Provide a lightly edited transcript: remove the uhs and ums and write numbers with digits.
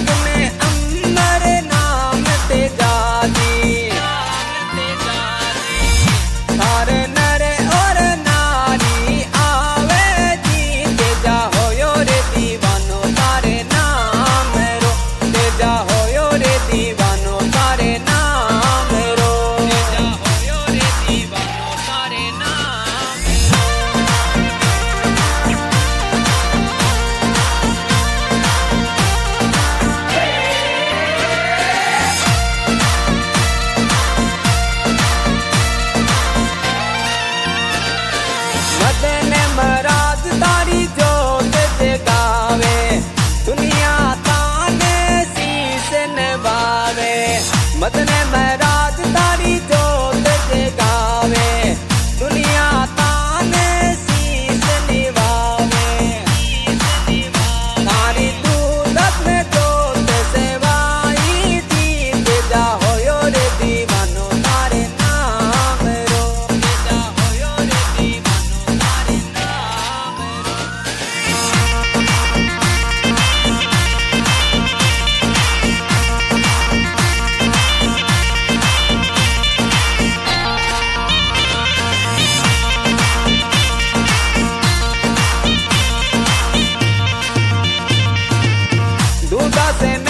जग में अमर नाम तेजा दी। सारे नर और नारी आवे जी तेजा होयो रे दीवानो तारे नाम रो। तेजा होयो रे दीवानो तारे नाम रो। तेजा होयो रे दीवानो तारे नाम मदन मराज तारी जोत जगावे। दुनिया ताने शीश नवावे। मदन मराज तारी जोत जगावे। दुनिया ताने शीश निवावे। तारी दूधक में जोत सेवाई थी। तेजा होयो रे दीवानो तारे नाम रो। तेजा होयो रे दीवानो तारे नाम रो। दूधा से